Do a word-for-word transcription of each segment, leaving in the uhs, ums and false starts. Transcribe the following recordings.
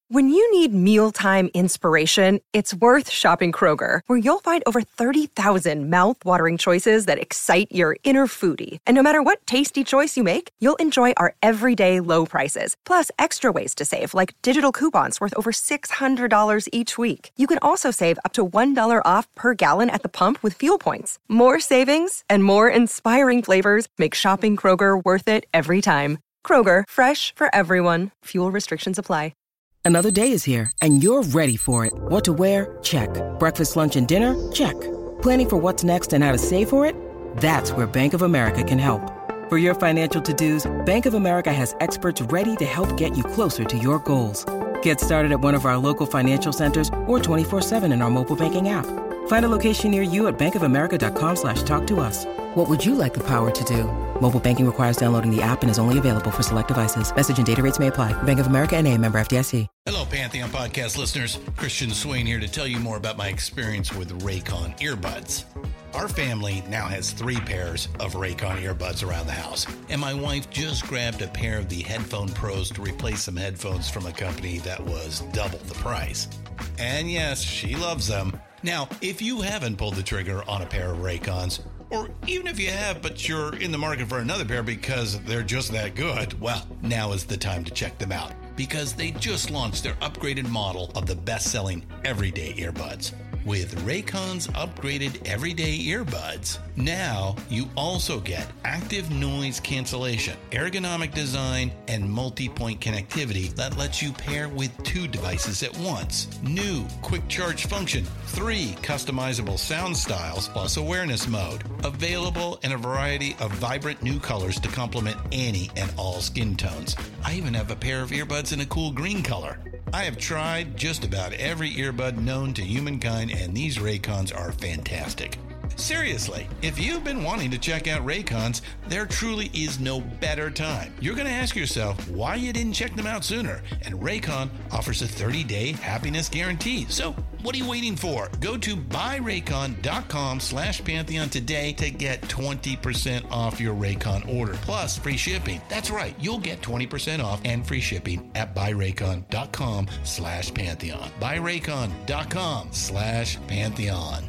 When you need mealtime inspiration, it's worth shopping Kroger, where you'll find over thirty thousand mouth-watering choices that excite your inner foodie. And no matter what tasty choice you make, you'll enjoy our everyday low prices, plus extra ways to save, like digital coupons worth over six hundred dollars each week. You can also save up to one dollar off per gallon at the pump with fuel points. More savings and more inspiring flavors make shopping Kroger worth it every time. Kroger, fresh for everyone. Fuel restrictions apply. Another day is here, and you're ready for it. What to wear? Check. Breakfast, lunch, and dinner? Check. Planning for what's next and how to save for it? That's where Bank of America can help. For your financial to-dos, Bank of America has experts ready to help get you closer to your goals. Get started at one of our local financial centers or twenty-four seven in our mobile banking app. Find a location near you at bankofamerica.com slash talk to us. What would you like the power to do? Mobile banking requires downloading the app and is only available for select devices. Message and data rates may apply. Bank of America N A, member F D I C. Hello, Pantheon podcast listeners. Christian Swain here to tell you more about my experience with Raycon earbuds. Our family now has three pairs of Raycon earbuds around the house, and my wife just grabbed a pair of the Headphone Pros to replace some headphones from a company that was double the price. And yes, she loves them. Now, if you haven't pulled the trigger on a pair of Raycons, or even if you have, but you're in the market for another pair because they're just that good, well, now is the time to check them out, because they just launched their upgraded model of the best-selling everyday earbuds. With Raycon's upgraded everyday earbuds, now you also get active noise cancellation, ergonomic design, and multi-point connectivity that lets you pair with two devices at once. New quick charge function, three customizable sound styles, plus awareness mode. Available in a variety of vibrant new colors to complement any and all skin tones. I even have a pair of earbuds in a cool green color. I have tried just about every earbud known to humankind, and these Raycons are fantastic. Seriously, if you've been wanting to check out Raycons, there truly is no better time. You're going to ask yourself why you didn't check them out sooner, and Raycon offers a thirty-day happiness guarantee. So what are you waiting for? Go to buyraycon.com slash Pantheon today to get twenty percent off your Raycon order, plus free shipping. That's right, you'll get twenty percent off and free shipping at buyraycon.com slash Pantheon. buyraycon.com slash Pantheon.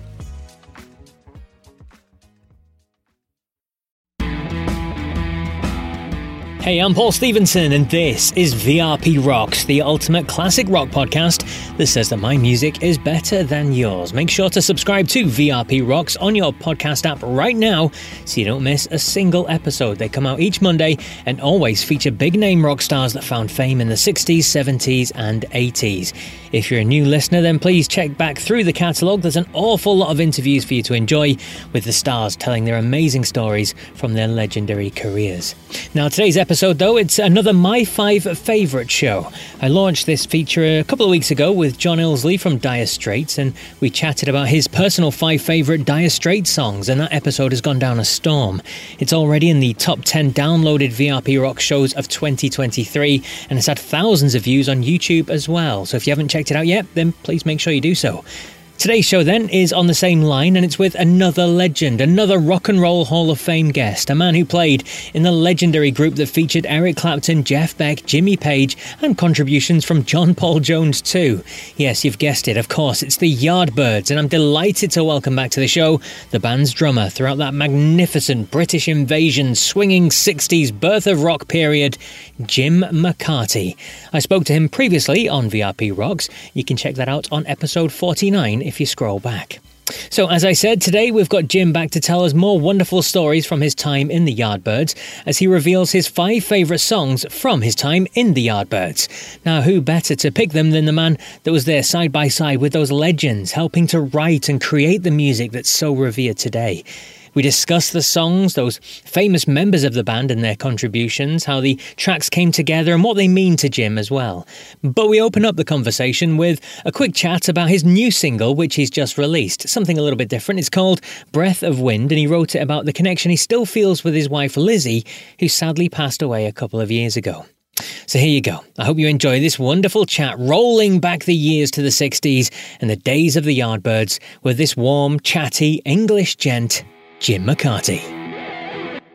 Hey, I'm Paul Stevenson, and this is V R P Rocks, the ultimate classic rock podcast that says that my music is better than yours. Make sure to subscribe to V R P Rocks on your podcast app right now so you don't miss a single episode. They come out each Monday and always feature big-name rock stars that found fame in the sixties, seventies, and eighties. If you're a new listener, then please check back through the catalogue. There's an awful lot of interviews for you to enjoy, with the stars telling their amazing stories from their legendary careers. Now, today's episode, though, it's another My Five Favourite show. I launched this feature a couple of weeks ago with John Illsley from Dire Straits, and we chatted about his personal five favourite Dire Straits songs, and that episode has gone down a storm. It's already in the top ten downloaded V R P Rock shows of twenty twenty-three, and it's had thousands of views on YouTube as well. So if you haven't checked it out yet, then please make sure you do so. Today's show, then, is on the same line, and it's with another legend, another Rock and Roll Hall of Fame guest, a man who played in the legendary group that featured Eric Clapton, Jeff Beck, Jimmy Page, and contributions from John Paul Jones too. Yes, you've guessed it, of course, it's the Yardbirds, and I'm delighted to welcome back to the show the band's drummer throughout that magnificent British invasion, swinging sixties birth of rock period, Jim McCarty. I spoke to him previously on V R P Rocks. You can check that out on episode forty-nine if you scroll back. So, as I said, today we've got Jim back to tell us more wonderful stories from his time in the Yardbirds, as he reveals his five favourite songs from his time in the Yardbirds. Now, who better to pick them than the man that was there side by side with those legends, helping to write and create the music that's so revered today. We discuss the songs, those famous members of the band and their contributions, how the tracks came together and what they mean to Jim as well. But we open up the conversation with a quick chat about his new single, which he's just released. Something a little bit different. It's called Breath of Wind, and he wrote it about the connection he still feels with his wife Lizzie, who sadly passed away a couple of years ago. So here you go. I hope you enjoy this wonderful chat rolling back the years to the sixties and the days of the Yardbirds with this warm, chatty English gent, Jim McCarty.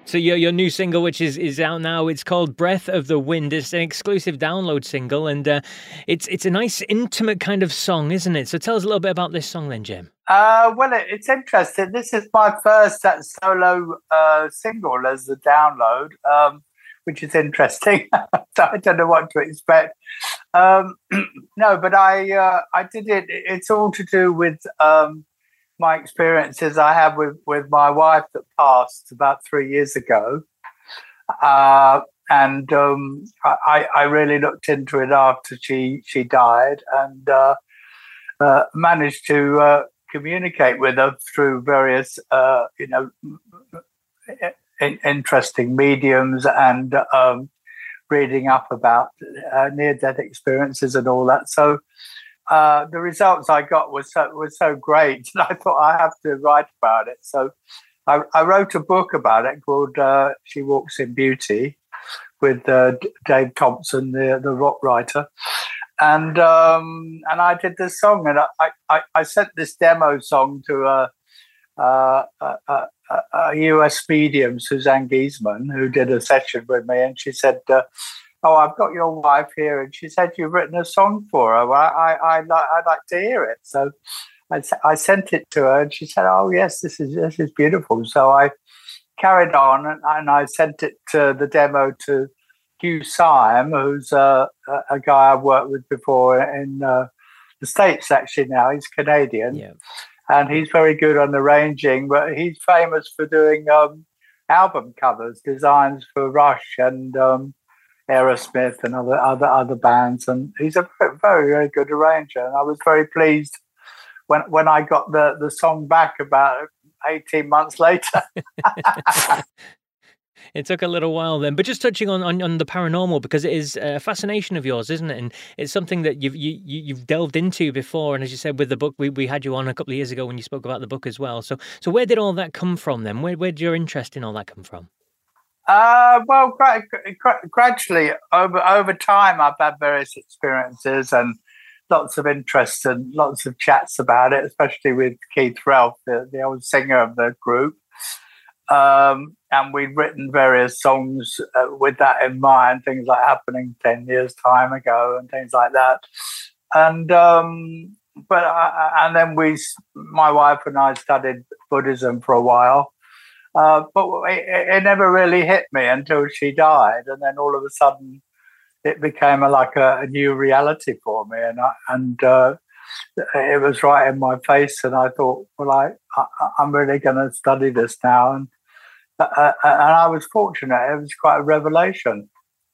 So your your new single, which is, is out now, it's called Breath of the Wind. It's an exclusive download single, and uh, it's it's a nice, intimate kind of song, isn't it? So tell us a little bit about this song then, Jim. Uh, well, it, it's interesting. This is my first uh, solo uh, single as a download, um, which is interesting. So I don't know what to expect. Um, no, but I uh, I did it. It's all to do with um, my experiences I had with, with my wife that passed about three years ago. Uh, and um, I, I really looked into it after she, she died, and uh, uh, managed to uh, communicate with her through various, uh, you know, in, interesting mediums, and um, reading up about uh, near-death experiences and all that. So uh, the results I got were so, were so great that I thought I have to write about it. So I, I wrote a book about it called uh, She Walks in Beauty with uh, Dave Thompson, the, the rock writer. And um, and I did this song, and I, I, I sent this demo song to a, a, a, a, a U S medium, Suzanne Giesman, who did a session with me, and she said, uh, "Oh, I've got your wife here," and she said, "You've written a song for her. Well, I, I, I'd, like, I'd like to hear it." So I, I sent it to her, and she said, "Oh, yes, this is this is beautiful." So I carried on, and, and I sent it to the demo to Hugh Syme, who's uh, a guy I've worked with before in uh, the States, actually now. He's Canadian. Yeah. And he's very good on arranging, but he's famous for doing um, album covers, designs for Rush and um, Aerosmith and other, other other bands. And he's a very, very good arranger. And I was very pleased when when I got the, the song back about eighteen months later. It took a little while then, but just touching on, on, on the paranormal, because it is a fascination of yours, isn't it? And it's something that you've you, you've delved into before. And as you said with the book, we, we had you on a couple of years ago when you spoke about the book as well. So so where did all that come from then? Where where did your interest in all that come from? Uh, well, gra- gra- gradually over over time, I've had various experiences and lots of interest and lots of chats about it, especially with Keith Relf, the, the old singer of the group. Um, and we'd written various songs uh, with that in mind, things like Happening ten years time ago and things like that. And um, but I, and then we, my wife and I, studied Buddhism for a while, uh, but it, it never really hit me until she died, and then all of a sudden it became a, like a, a new reality for me, and I, and uh, it was right in my face, and I thought, well, I, I I'm really going to study this now, and uh, and I was fortunate. It was quite a revelation.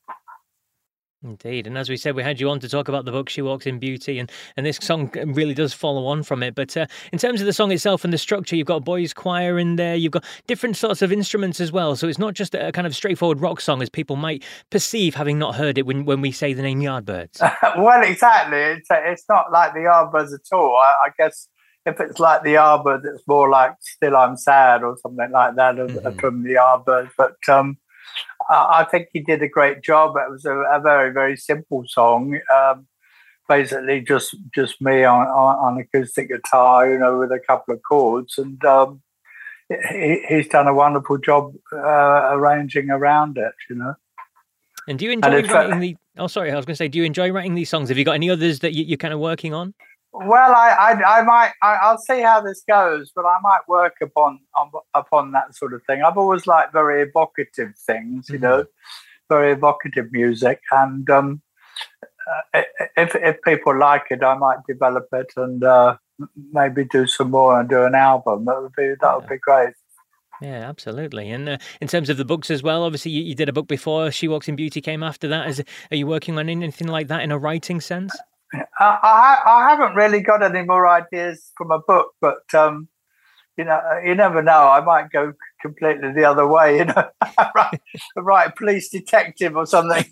Indeed. And as we said, we had you on to talk about the book, She Walks in Beauty, and, and this song really does follow on from it. But uh, in terms of the song itself and the structure, you've got a boys' choir in there, you've got different sorts of instruments as well. So it's not just a kind of straightforward rock song as people might perceive, having not heard it when, when we say the name Yardbirds. Well, exactly. It's, it's not like the Yardbirds at all. I, I guess if it's like the Yardbirds, it's more like Still I'm Sad or something like that mm-hmm. from the Yardbirds. But um I think he did a great job. It was a, a very, very simple song. Um, basically, just just me on, on, on acoustic guitar, you know, with a couple of chords. And um, he, he's done a wonderful job uh, arranging around it, you know. And do you enjoy writing the... Oh, sorry, I was going to say, do you enjoy writing these songs? Have you got any others that you, you're kind of working on? Well, I, I, I might. I, I'll see how this goes, but I might work upon on, upon that sort of thing. I've always liked very evocative things, you mm-hmm. know, very evocative music, and um, uh, if if people like it, I might develop it and uh, maybe do some more and do an album. That would be that would be great. Yeah, absolutely. And uh, in terms of the books as well, obviously you, you did a book before. She Walks in Beauty came after that. Is are you working on anything like that in a writing sense? Uh, I, I haven't really got any more ideas from a book, but um, you know, you never know. I might go completely the other way. You know, write, write a police detective or something.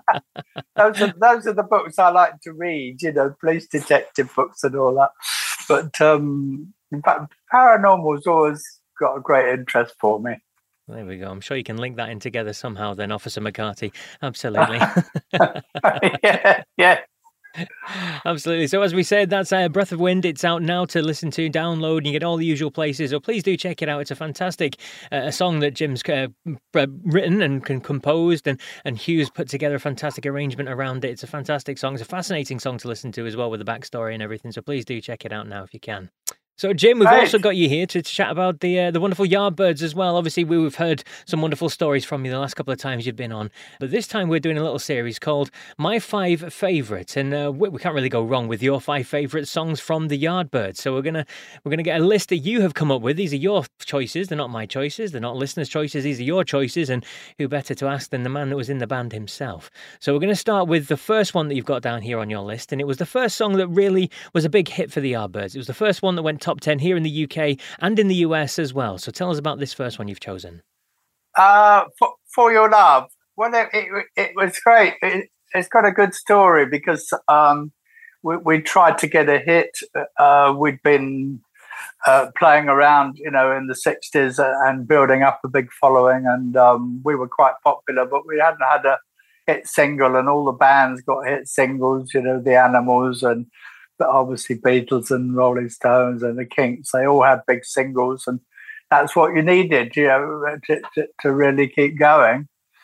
those are those are the books I like to read. You know, police detective books and all that. But um, paranormal's always got a great interest for me. There we go. I'm sure you can link that in together somehow then, Officer McCarthy. Absolutely. yeah, yeah. Absolutely. So as we said, that's uh, Breath of Wind. It's out now to listen to, download, and you get all the usual places. So please do check it out. It's a fantastic uh, a song that Jim's uh, written and composed, and, and Hugh's put together a fantastic arrangement around it. It's a fantastic song. It's a fascinating song to listen to as well, with the backstory and everything. So please do check it out now if you can. So, Jim, we've Right. also got you here to, to chat about the uh, the wonderful Yardbirds as well. Obviously, we, we've heard some wonderful stories from you the last couple of times you've been on. But this time we're doing a little series called My Five Favourites. And uh, we, we can't really go wrong with your five favourite songs from the Yardbirds. So we're going to we're gonna get a list that you have come up with. These are your choices. They're not my choices. They're not listeners' choices. These are your choices. And who better to ask than the man that was in the band himself? So we're going to start with the first one that you've got down here on your list. And it was the first song that really was a big hit for the Yardbirds. It was the first one that went top ten here in the U K. U K and in the U S as well. So tell us about this first one you've chosen. Uh, for, for Your Love. Well, it, it, it was great. It, it's got a good story because um, we, we tried to get a hit. Uh, we'd been uh, playing around, you know, in the sixties and building up a big following, and um, we were quite popular, but we hadn't had a hit single, and all the bands got hit singles, you know, the Animals and but obviously Beatles and Rolling Stones and the Kinks, they all had big singles, and that's what you needed, you know, to, to, to really keep going.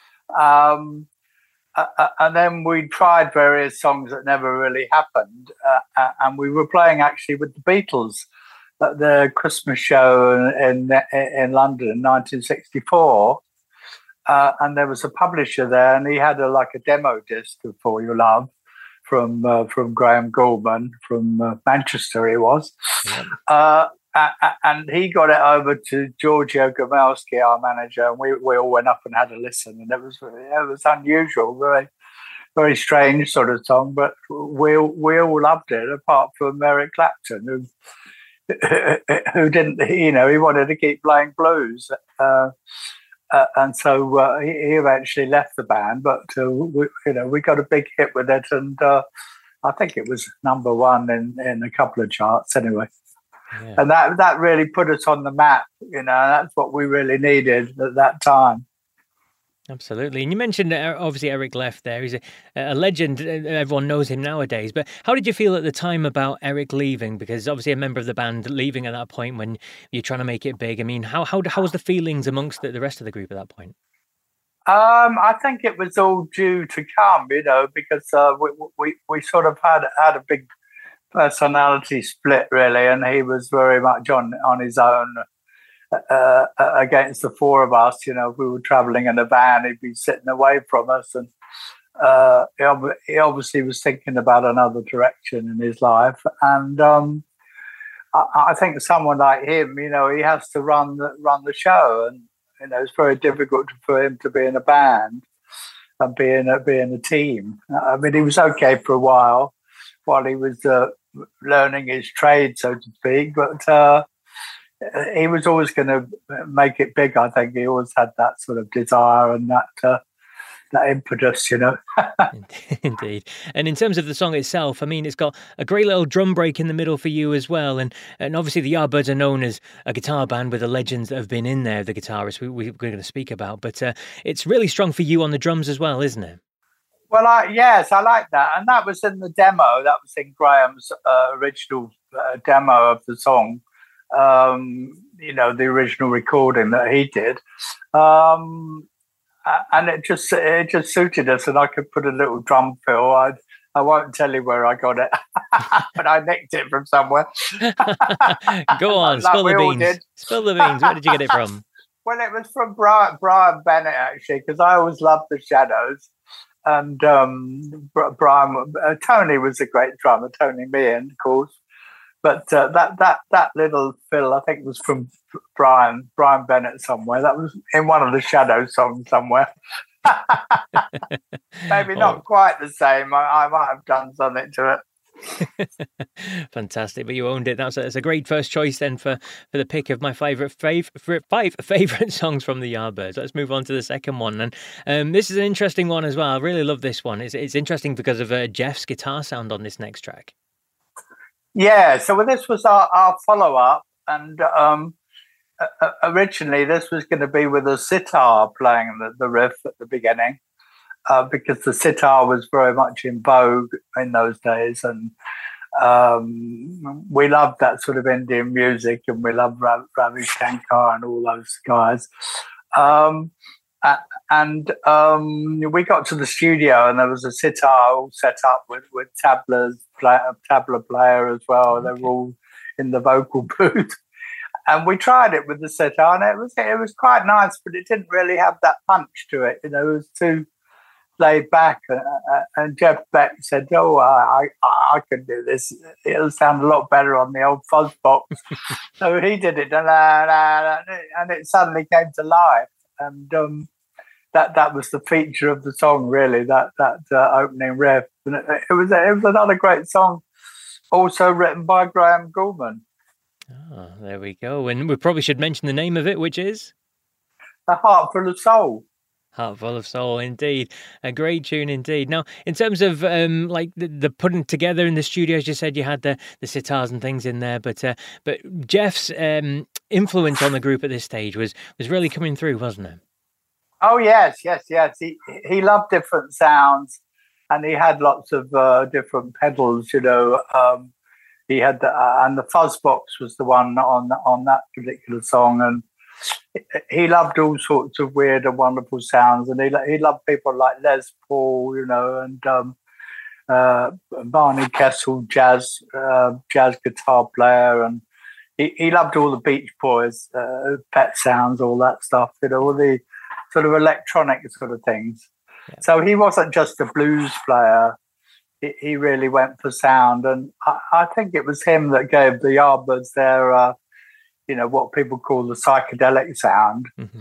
Um, uh, and then we tried various songs that never really happened, uh, and we were playing actually with the Beatles at the Christmas show in in London in nineteen sixty-four, uh, and there was a publisher there, and he had a, like a demo disc of For Your Love, from uh, from Graham Gouldman from uh, Manchester, he was. Yeah. Uh, and he got it over to Giorgio Gamelski, our manager, and we, we all went up and had a listen, and it was it was unusual, very very strange sort of song, but we we all loved it, apart from Eric Clapton, who who didn't, you know, he wanted to keep playing blues. Uh, Uh, and so uh, he, he eventually left the band, but uh, we, you know, we got a big hit with it, and uh, I think it was number one in, in a couple of charts anyway. Yeah. And that that really put us on the map. You know, that's what we really needed at that time. Absolutely. And you mentioned, uh, obviously, Eric left there. He's a, a legend. Everyone knows him nowadays. But how did you feel at the time about Eric leaving? Because obviously a member of the band leaving at that point when you're trying to make it big. I mean, how how, how was the feelings amongst the, the rest of the group at that point? Um, I think it was all due to come, you know, because uh, we, we we sort of had had a big personality split, really, and he was very much on, on his own. Uh, against the four of us, you know, if we were traveling in a van, he'd be sitting away from us, and uh, he, ob- he obviously was thinking about another direction in his life. And um, I-, I think someone like him, you know, he has to run the, run the show, and you know, it's very difficult for him to be in a band and be in a, be in a team. I mean, he was okay for a while while he was uh, learning his trade, so to speak, but. Uh, He was always going to make it big. I think he always had that sort of desire and that uh, that impetus, you know. Indeed. And in terms of the song itself, I mean, it's got a great little drum break in the middle for you as well. And and obviously the Yardbirds are known as a guitar band with the legends that have been in there, the guitarists we, we're going to speak about. But uh, it's really strong for you on the drums as well, isn't it? Well, I, yes, I like that. And that was in the demo. That was in Graham's uh, original uh, demo of the song. Um, you know, the original recording that he did, um, and it just it just suited us, and I could put a little drum fill. I I won't tell you where I got it, but I nicked it from somewhere. Go on, like spill the beans. Spill the beans. Where did you get it from? Well, it was from Brian, Brian Bennett, actually, because I always loved the Shadows, and um, Brian uh, Tony was a great drummer, Tony Meehan, of course. But uh, that that that little fill, I think, was from Brian Brian Bennett somewhere. That was in one of the Shadow songs somewhere. Maybe oh. not quite the same. I, I might have done something to it. Fantastic, but you owned it. That's a, that's a great first choice then for, for the pick of my favourite fav, five favourite songs from the Yardbirds. Let's move on to the second one. And um, this is an interesting one as well. I really love this one. It's, it's interesting because of uh, Jeff's guitar sound on this next track. Yeah, so this was our, our follow-up, and um, uh, originally this was going to be with a sitar playing the, the riff at the beginning, uh, because the sitar was very much in vogue in those days, and um, we loved that sort of Indian music, and we loved Rav- Ravi Shankar and all those guys. Um, and um, we got to the studio, and there was a sitar all set up with with tablas, play, a tabla player as well. They were all in the vocal booth, and we tried it with the sitar, and it was it was quite nice, but it didn't really have that punch to it. You know, it was too laid back. Uh, and Jeff Beck said, "Oh, I I, I can do this. It'll sound a lot better on the old fuzz box." So he did it, and it suddenly came to life. And um, that that was the feature of the song, really. That that uh, opening riff, and it, it was it was another great song, also written by Graham Gouldman. Oh, there we go. And we probably should mention the name of it, which is A Heart Full of Soul. Heart Full of Soul, indeed. A great tune indeed. Now, in terms of um, like the, the putting together in the studio, as you said, you had the, the sitars and things in there, but uh, but Jeff's um, influence on the group at this stage was was really coming through, wasn't it? Oh yes, yes, yes. He he loved different sounds, and he had lots of uh, different pedals. You know, um, he had the uh, and the fuzz box was the one on on that particular song, and he loved all sorts of weird and wonderful sounds, and he he loved people like Les Paul, you know, and um, uh, Barney Kessel, jazz uh, jazz guitar player, and he, he loved all the Beach Boys, uh, Pet Sounds, all that stuff, you know, all the sort of electronic sort of things. Yeah. So he wasn't just a blues player; he, he really went for sound, and I, I think it was him that gave the Yardbirds their. Uh, you know, what people call the psychedelic sound mm-hmm.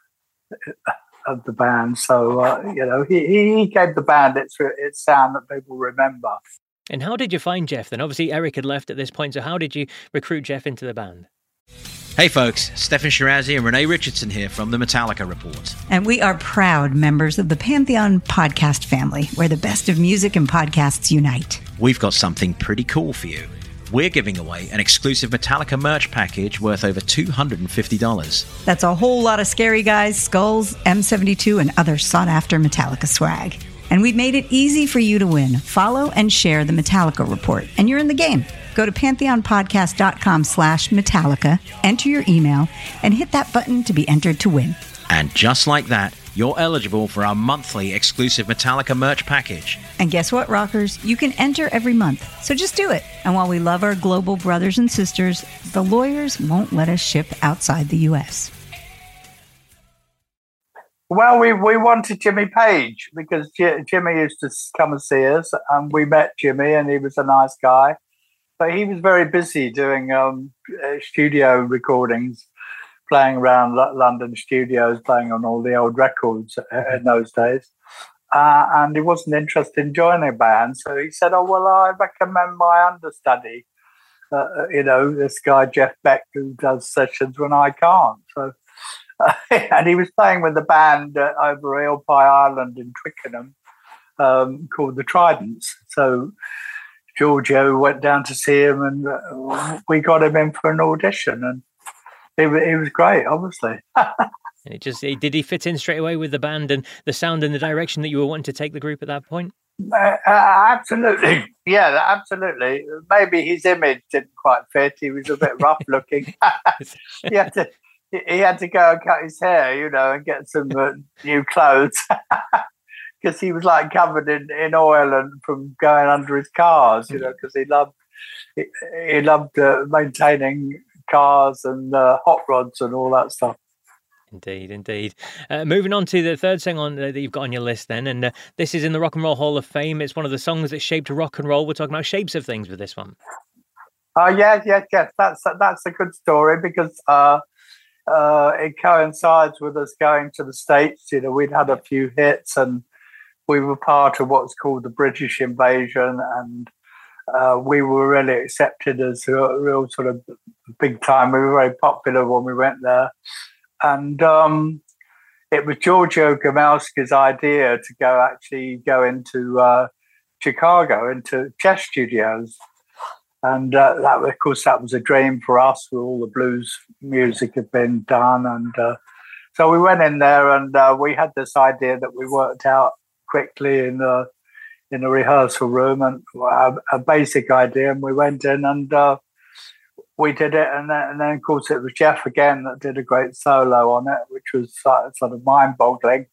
of the band. So, uh, you know, he, he gave the band its its sound that people remember. And how did you find Jeff then? Obviously, Eric had left at this point, so how did you recruit Jeff into the band? Hey folks, Stefan Shirazi and Renee Richardson here from the Metallica Report. And we are proud members of the Pantheon podcast family, where the best of music and podcasts unite. We've got something pretty cool for you. We're giving away an exclusive Metallica merch package worth over two hundred fifty dollars. That's a whole lot of Scary Guys, Skulls, M seventy-two, and other sought-after Metallica swag. And we've made it easy for you to win. Follow and share the Metallica Report, and you're in the game. Go to pantheonpodcast.com slash Metallica, enter your email, and hit that button to be entered to win. And just like that, you're eligible for our monthly exclusive Metallica merch package. And guess what, rockers? You can enter every month, so just do it. And while we love our global brothers and sisters, the lawyers won't let us ship outside the U S. Well, we, we wanted Jimmy Page because J- Jimmy used to come and see us, and we met Jimmy, and he was a nice guy. But he was very busy doing um, studio recordings, playing around London studios, playing on all the old records in those days. Uh, and he wasn't interested in joining a band. So he said, oh, well, I recommend my understudy, uh, you know, this guy, Jeff Beck, who does sessions when I can't. So, uh, and he was playing with a band uh, over Eel Pie Island in Twickenham um, called the Tridents. So Giorgio went down to see him, and uh, we got him in for an audition. And He, he was great, obviously. And it just did he fit in straight away with the band and the sound and the direction that you were wanting to take the group at that point? Uh, uh, absolutely, yeah, absolutely. Maybe his image didn't quite fit. He was a bit rough looking. he had to he had to go and cut his hair, you know, and get some uh, new clothes because he was like covered in, in oil and from going under his cars, you know, because he loved he, he loved uh, maintaining cars and uh, hot rods and all that stuff. Indeed, indeed. Uh, moving on to the third song on uh, that you've got on your list then, and uh, this is in the Rock and Roll Hall of Fame. It's one of the songs that shaped rock and roll. We're talking about Shapes of Things with this one. Oh, uh, yes, yes, yes. That's, that's a good story because uh, uh, it coincides with us going to the States. You know, we'd had a few hits and we were part of what's called the British invasion, and Uh, we were really accepted as a real sort of big time. We were very popular when we went there. And um, it was Giorgio Gamelski's idea to go actually go into uh, Chicago, into Chess Studios. And uh, that, of course, that was a dream for us, where all the blues music had been done. And uh, so we went in there, and uh, we had this idea that we worked out quickly in the in the rehearsal room, and a, a basic idea, and we went in and uh, we did it, and then, and then of course it was Jeff again that did a great solo on it, which was uh, sort of mind-boggling.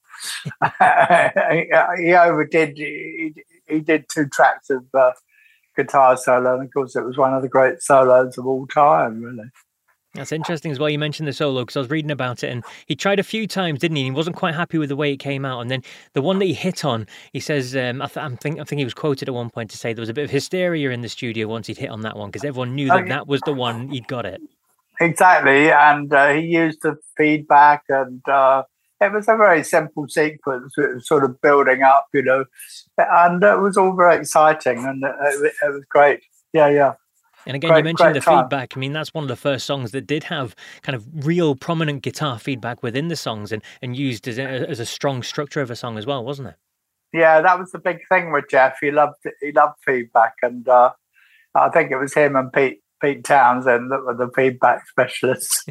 he, he overdid. He, he did two tracks of uh, guitar solo, and of course it was one of the great solos of all time, really. That's interesting as well. You mentioned the solo because I was reading about it, and he tried a few times, didn't he? He wasn't quite happy with the way it came out, and then the one that he hit on, he says, um, I, th- I think I think he was quoted at one point to say there was a bit of hysteria in the studio once he'd hit on that one because everyone knew that okay. that was the one he'd got it. Exactly, and uh, he used the feedback, and uh, it was a very simple sequence. It was sort of building up, you know, and it was all very exciting, and it, it was great. Yeah, yeah. And again, great, you mentioned the time. feedback. I mean, that's one of the first songs that did have kind of real prominent guitar feedback within the songs and, and used as a, as a strong structure of a song as well, wasn't it? Yeah, that was the big thing with Jeff. He loved he loved feedback, and uh, I think it was him and Pete Pete Townsend that were the feedback specialists.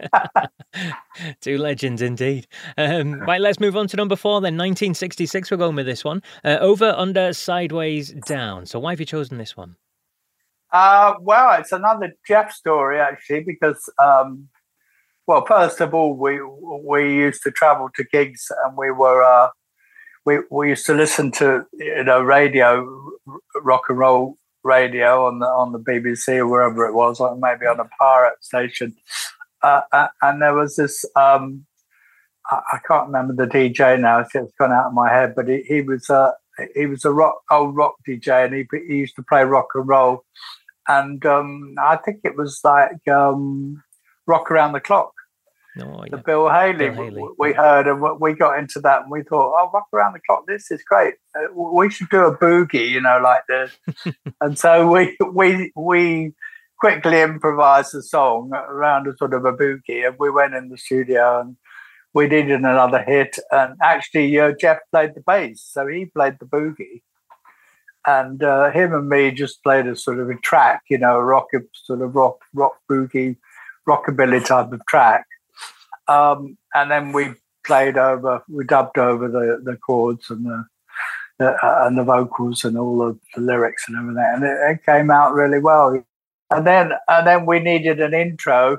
Two legends indeed. Um, right, let's move on to number four then. nineteen sixty-six, we're going with this one. Uh, Over, Under, Sideways, Down. So why have you chosen this one? Uh, well, it's another Jeff story, actually, because, um, well, first of all, we we used to travel to gigs, and we were uh, we we used to listen to, you know, radio, rock and roll radio on the on the B B C or wherever it was, or maybe on a pirate station, uh, and there was this. Um, I, I can't remember the D J now; it's gone out of my head. But he, he was a he was a rock old rock D J, and he, he used to play rock and roll. And um, I think it was like um, Rock Around the Clock, oh, yeah. the Bill Haley, Bill Haley. We, we heard, and we got into that, and we thought, oh, Rock Around the Clock, this is great. Uh, we should do a boogie, you know, like this. And so we we we quickly improvised a song around a sort of a boogie, and we went in the studio, and we needed another hit. And actually, uh, Jeff played the bass, so he played the boogie. And uh, him and me just played a sort of a track, you know, a rock, sort of rock, rock boogie, rockabilly type of track. Um, and then we played over, we dubbed over the, the chords and the, the uh, and the vocals and all of the lyrics and everything, and it, it came out really well. And then and then we needed an intro,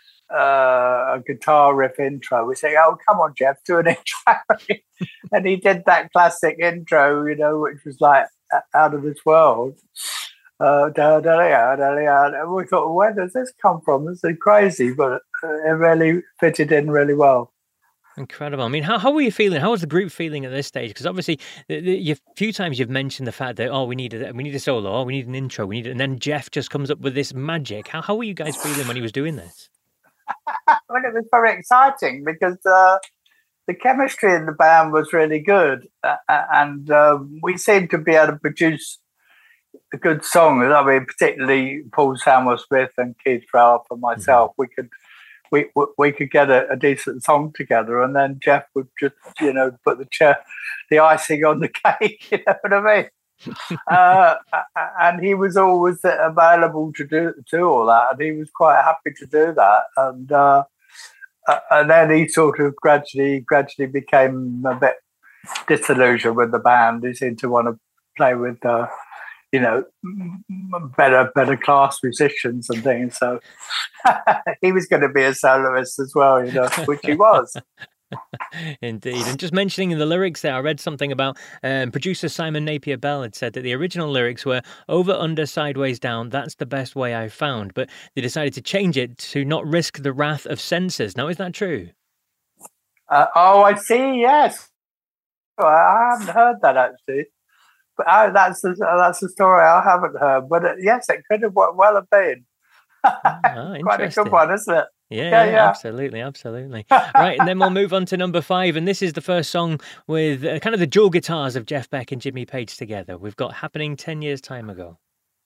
uh, a guitar riff intro. We say, "Oh, come on, Jeff, do an intro," and he did that classic intro, you know, which was like out of this world. Uh, da, da, da, da, da, and we thought, where does this come from? This is crazy, but it really fitted in really well. Incredible. I mean, how how were you feeling? How was the group feeling at this stage? Because obviously, the, the, a few times you've mentioned the fact that, oh, we need a, we need a solo, oh, we need an intro, we need, and then Jeff just comes up with this magic. How how were you guys feeling when he was doing this? Well, it was very exciting because uh, the chemistry in the band was really good, uh, and uh, we seemed to be able to produce a good song. I mean, particularly Paul Samwell-Smith and Keith Ralph and myself, mm-hmm. we could we we could get a, a decent song together, and then Jeff would just, you know, put the chair, the icing on the cake. You know what I mean? uh, and he was always available to do do all that, and he was quite happy to do that. And uh, and then he sort of gradually gradually became a bit disillusioned with the band. He seemed to want to play with uh, you know, better better class musicians and things. So he was going to be a soloist as well, you know, which he was. Indeed. And just mentioning in the lyrics there, I read something about um, producer Simon Napier Bell had said that the original lyrics were over, under, sideways, down. That's the best way I've found. But they decided to change it to not risk the wrath of censors. Now, is that true? Uh, oh, I see. Yes. Oh, I haven't heard that actually. But oh, that's the, that's the story I haven't heard. But uh, yes, it could have well have been. Oh, quite a good one, isn't it? Yeah, yeah, yeah, absolutely, absolutely. Right, and then we'll move on to number five, and this is the first song with uh, kind of the dual guitars of Jeff Beck and Jimmy Page together. We've got Happening ten years time ago.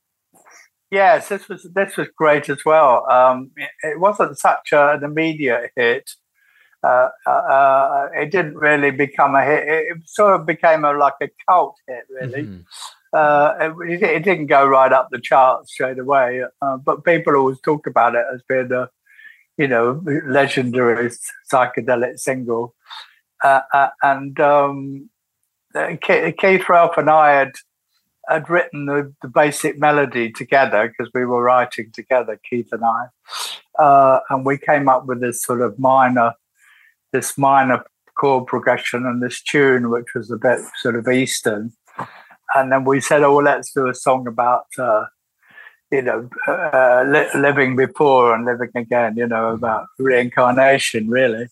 Yes, this was this was great as well. Um, it, it wasn't such a, an immediate hit. Uh, uh, it didn't really become a hit. It, it sort of became a like a cult hit, really. Mm-hmm. Uh, it, it didn't go right up the charts straight away, uh, but people always talk about it as being a, you know, legendary psychedelic single. Uh, uh, and um, Keith, Ralph and I had had written the, the basic melody together because we were writing together, Keith and I, uh, and we came up with this sort of minor, this minor chord progression and this tune, which was a bit sort of Eastern. And then we said, oh, well, let's do a song about, uh, you know, uh, li- living before and living again, you know, about reincarnation, really.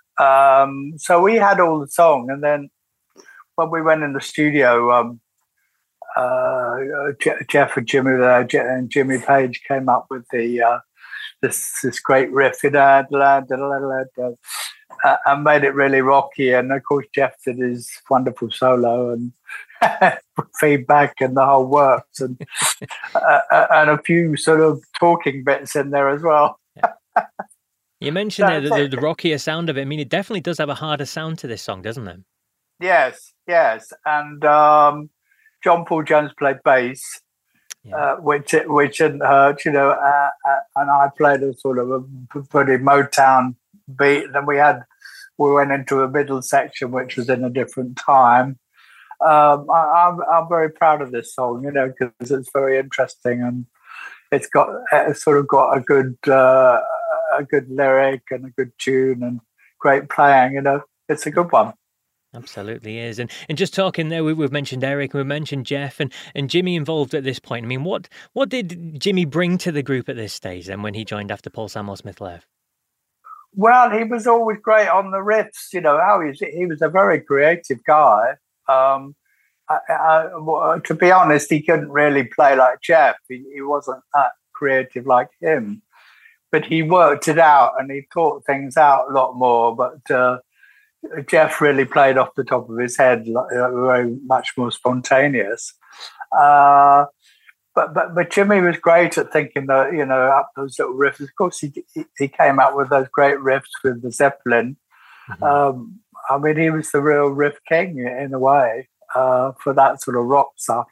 Um, so we had all the song. And then when we went in the studio, um, uh, Je- Jeff and Jimmy there, Je- and Jimmy Page came up with the uh, this this great riff, da, da, da, da, da, da, uh, and made it really rocky. And of course, Jeff did his wonderful solo and feedback and the whole works, and uh, and a few sort of talking bits in there as well. Yeah. You mentioned so, the, the, the rockier sound of it. I mean, it definitely does have a harder sound to this song, doesn't it? Yes, yes. And um, John Paul Jones played bass, yeah. uh, which which didn't hurt, you know. Uh, uh, and I played a sort of a pretty Motown beat. And then we had we went into a middle section, which was in a different time. Um, I, I'm I'm very proud of this song, you know, because it's very interesting and it's got it's sort of got a good uh, a good lyric and a good tune and great playing. You know, it's a good one. Absolutely is. And and just talking there, we, we've mentioned Eric, we've mentioned Jeff and, and Jimmy involved at this point. I mean, what what did Jimmy bring to the group at this stage then when he joined after Paul Samwell-Smith left? Well, he was always great on the riffs. You know, how he was, he was a very creative guy. Um, I, I, to be honest, he couldn't really play like Jeff. He, he wasn't that creative like him. But he worked it out and he thought things out a lot more. But uh, Jeff really played off the top of his head, like, uh, very much more spontaneous. Uh, but, but but Jimmy was great at thinking that, you know, up those little riffs. Of course, he he came out with those great riffs with the Zeppelin. Mm-hmm. Um, I mean, he was the real riff king in a way uh, for that sort of rock stuff.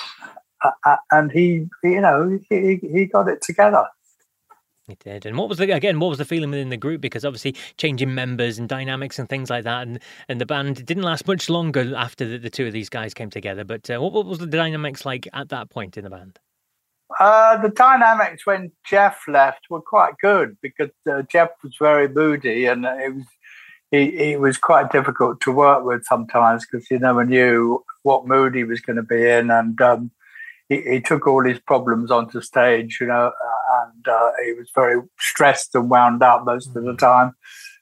Uh, and he, you know, he he got it together. He did. And what was the again? What was the feeling within the group? Because obviously changing members and dynamics and things like that, and, and the band didn't last much longer after the, the two of these guys came together. But uh, what, what was the dynamics like at that point in the band? Uh, the dynamics when Jeff left were quite good because uh, Jeff was very moody and it was he, he was quite difficult to work with sometimes because you never knew what mood he was going to be in, and um, he, he took all his problems onto stage, you know. And uh, he was very stressed and wound up most of the time.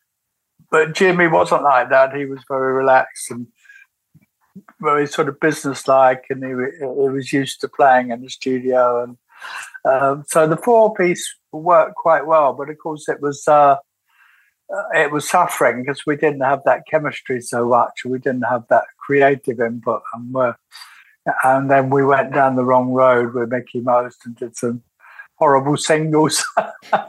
But Jimmy wasn't like that. He was very relaxed and very sort of businesslike, and he, he was used to playing in the studio. And um, so the four-piece worked quite well. But of course, it was uh, it was suffering because we didn't have that chemistry so much. We didn't have that creative input, and we're, and then we went down the wrong road with Mickey Most and did some horrible singles. uh,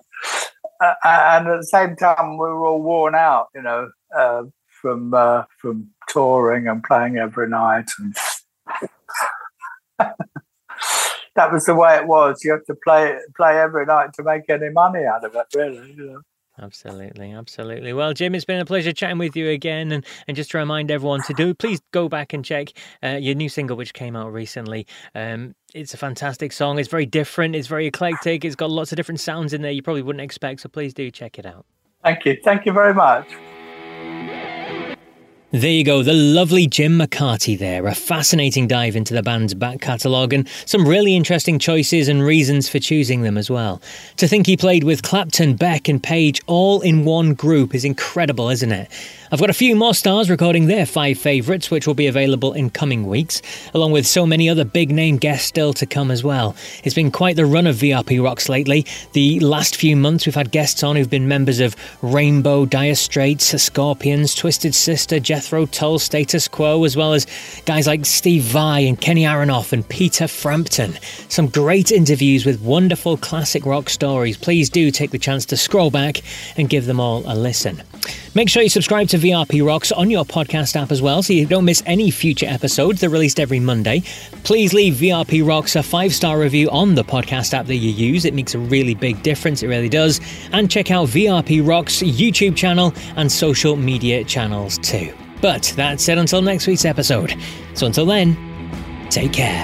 and at the same time we were all worn out, you know, uh, from uh, from touring and playing every night, and that was the way it was. You have to play play every night to make any money out of it, really, you know. Absolutely, absolutely. Well, Jim, it's been a pleasure chatting with you again, and, and just to remind everyone to do, please go back and check uh, your new single, which came out recently. Um, it's a fantastic song. It's very different. It's very eclectic. It's got lots of different sounds in there you probably wouldn't expect, so please do check it out. Thank you. Thank you very much. There you go, the lovely Jim McCarty there. A fascinating dive into the band's back catalogue and some really interesting choices and reasons for choosing them as well. To think he played with Clapton, Beck and Page all in one group is incredible, isn't it? I've got a few more stars recording their five favourites, which will be available in coming weeks, along with so many other big-name guests still to come as well. It's been quite the run of V R P Rocks lately. The last few months we've had guests on who've been members of Rainbow, Dire Straits, Scorpions, Twisted Sister, Jethro Tull, Status Quo, as well as guys like Steve Vai and Kenny Aronoff and Peter Frampton. Some great interviews with wonderful classic rock stories. Please do take the chance to scroll back and give them all a listen. Make sure you subscribe to V R P Rocks on your podcast app as well so you don't miss any future episodes. They're released every Monday. Please leave V R P Rocks a five-star review on the podcast app that you use. It makes a really big difference. It really does. And check out V R P Rocks' YouTube channel and social media channels too. But that's it until next week's episode. So until then, take care.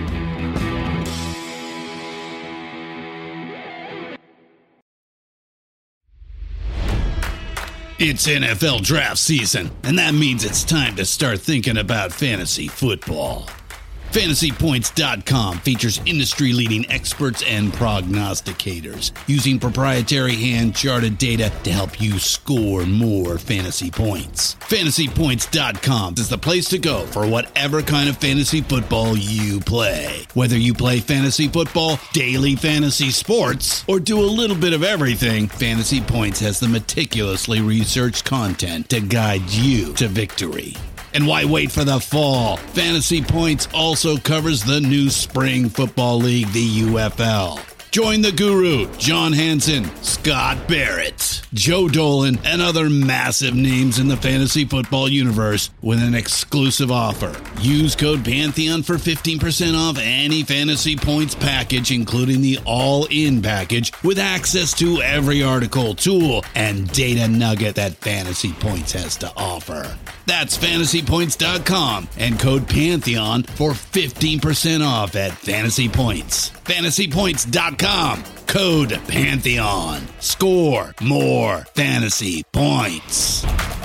It's N F L draft season, and that means it's time to start thinking about fantasy football. Fantasy Points dot com features industry-leading experts and prognosticators using proprietary hand-charted data to help you score more fantasy points. Fantasy Points dot com is the place to go for whatever kind of fantasy football you play. Whether you play fantasy football, daily fantasy sports, or do a little bit of everything, Fantasy Points has the meticulously researched content to guide you to victory. And why wait for the fall? Fantasy Points also covers the new spring football league, the U F L. Join the guru, John Hansen, Scott Barrett, Joe Dolan, and other massive names in the fantasy football universe with an exclusive offer. Use code Pantheon for fifteen percent off any Fantasy Points package, including the all-in package, with access to every article, tool, and data nugget that Fantasy Points has to offer. That's Fantasy Points dot com and code Pantheon for fifteen percent off at Fantasy Points. Fantasy Points dot com, code Pantheon. Score more fantasy points.